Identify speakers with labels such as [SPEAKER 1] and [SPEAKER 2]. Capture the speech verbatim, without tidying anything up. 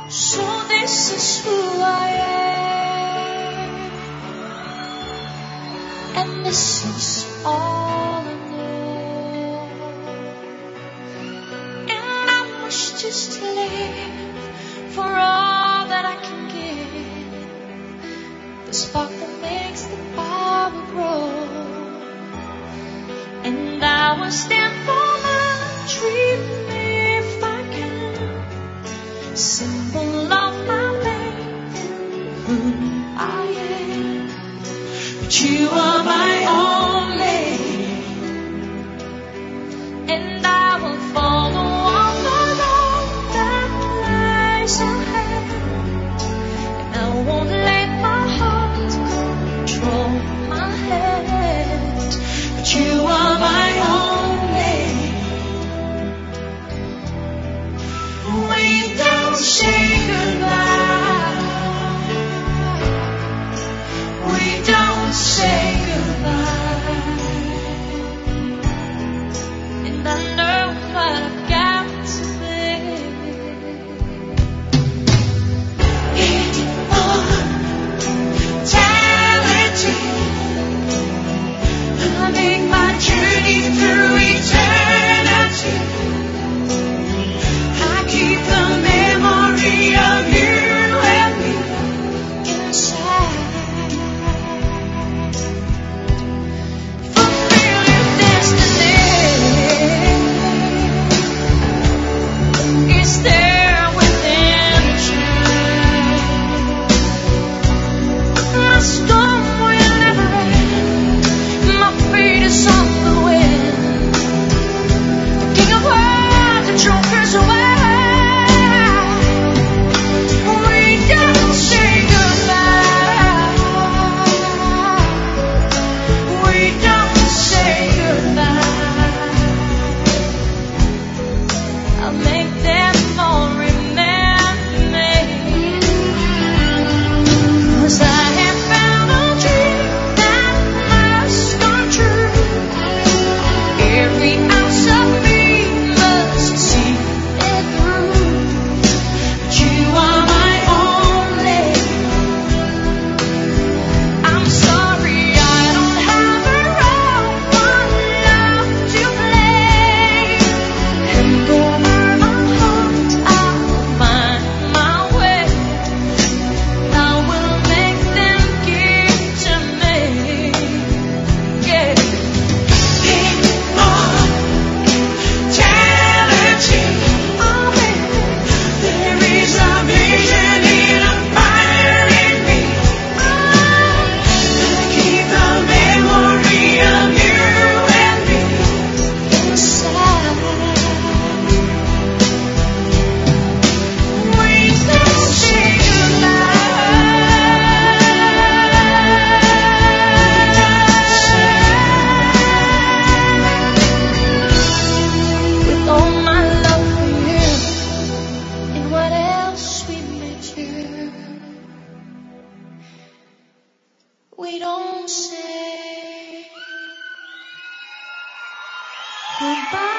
[SPEAKER 1] So this is who I am, and this is all I know. And I must just live for all that I can give, the spark that makes the fire grow. And I will stand for my dream if I can, symbol of my faith in who I am. But you are my only, and I will follow on the road that lies ahead, and I won't let my heart control my head. But you are my only. We don't say goodbye. We don't say goodbye. And I know what I've got to live. Immortality. I make my journey through eternity. I keep the memory of you and me inside. Fulfill your destiny. It's there within you. My storm will never end. My feet is on the wind. The King of Worlds, the Joker's away. We don't say goodbye. We don't say goodbye. I'll make them all remember me, 'cause I have found a dream that must come true. Every ounce of me must see it through. But you are my only. I'm sorry I don't have a role, one love to play. And over my heart I'll find my way. I will make them give to me. Yeah. Immortality. Oh, baby. There is a vision in a fire in me. I keep the memory of you and me inside. We don't say goodbye. With all my love for you and what else we may do, we don't say goodbye.